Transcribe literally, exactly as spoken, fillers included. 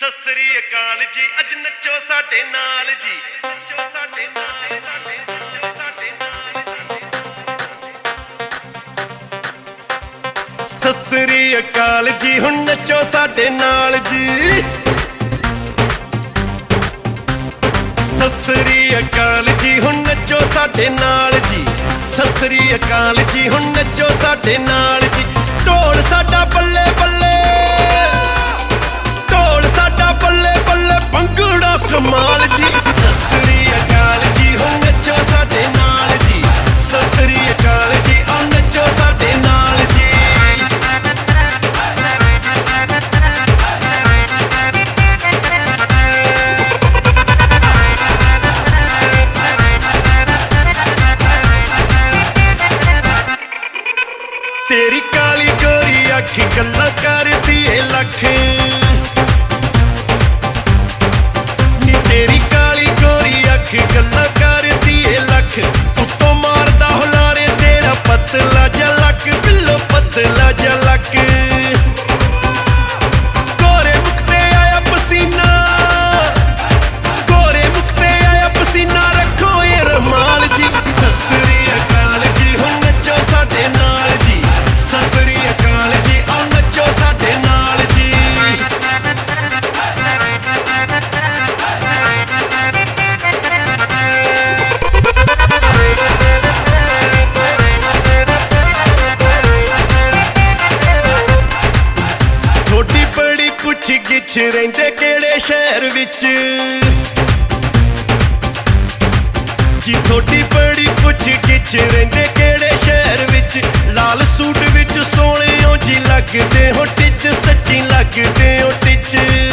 ਸਤਿ ਸ੍ਰੀ ਅਕਾਲ ਜੀ, ਅੱਜ ਨੱਚੋ ਸਾਡੇ ਨਾਲ ਜੀ, ਨੱਚੋ ਸਾਡੇ ਨਾਲ, ਸਾਡੇ ਨੱਚੋ ਸਾਡੇ ਨਾਲ। ਸਤਿ ਸ੍ਰੀ ਅਕਾਲ ਜੀ, ਹੁਣ ਨੱਚੋ ਸਾਡੇ ਨਾਲ ਜੀ। ਸਤਿ ਸ੍ਰੀ ਅਕਾਲ ਜੀ, ਹੁਣ ਨੱਚੋ ਸਾਡੇ ਨਾਲ ਜੀ। ਸਤਿ ਸ੍ਰੀ ਅਕਾਲ ਜੀ, ਹੁਣ ਨੱਚੋ ਸਾਡੇ ਨਾਲ ਜੀ। ਢੋਲ ਸਾਡਾ ਬੱਲੇ ਬੱਲੇ, ਢੋਲ ਸਾਡਾ ਬੱਲੇ ਬੱਲੇ, ਭੰਗੜਾ ਕਮਾਲ ਜੀ। ਸਤਿ ਸ੍ਰੀ ਅਕਾਲ ਜੀ, ਹੁਣ ਨੱਚੋ ਸਾਡੇ ਨਾਲ ਜੀ। ਸਤਿ ਸ੍ਰੀ ਅਕਾਲ ਜੀ, ਆਓ ਨੱਚੋ ਸਾਡੇ ਨਾਲ ਜੀ। ਤੇਰੀ ਕਾਲੀ ਗੋਰੀ ਅੱਖ ਗੱਲਾਂ ਕਰਦੀ ਏ ਲੱਖ, ਨੀ ਤੇਰੀ ਕਾਲੀ ਗੋਰੀ ਅੱਖ ਗੱਲਾਂ ਕਰਦੀ ਏ ਲੱਖ। ਉੱਤੋਂ ਮਾਰਦਾ ਹੁਲਾਰੇ ਤੇਰਾ ਪਤਲਾ ਜਿਹਾ ਲੱਕ, ਬਿੱਲੋ ਪਤਲਾ ਜਿਹਾ ਲੱਕ। ਗੋਰੇ ਮੁਖ ਤੇ ਆਇਆ ਪਸੀਨਾ, ਗੋਰੇ ਮੁਖ ਤੇ ਆਇਆ ਪਸੀਨਾ, ਰੱਖੋ ਇਹ ਰੁਮਾਲ ਜੀ। ਸਤਿ ਸ੍ਰੀ ਅਕਾਲ ਜੀ, ਹੁਣ ਨੱਚੋ ਸਾਡੇ ਨਾਲ ਜੀ। ਸਤਿ ਸ੍ਰੀ ਅਕਾਲ ਜੀ, ਆਓ ਨੱਚੋ ਸਾਡੇ ਨਾਲ ਜੀ। ਥੋੜੀ ਬੜੀ ਪੁੱਛ ਗਿੱਛ, ਰਹਿੰਦੇ ਕਿਹੜੇ ਸ਼ਹਿਰ ਵਿੱਚ ਜੀ। ਥੋੜੀ ਬੜੀ ਪੁੱਛ ਗਿੱਛ, ਰਹਿੰਦੇ ਕਿਹੜੇ ਸ਼ਹਿਰ ਵਿੱਚ। ਲਾਲ ਸੂਟ ਵਿੱਚ ਸੋਹਣਿਓ ਜੀ ਲੱਗਦੇ ਹੋ ਟਿੱਚ, ਸੱਚੀ ਲੱਗਦੇ ਹੋ ਟਿੱਚ।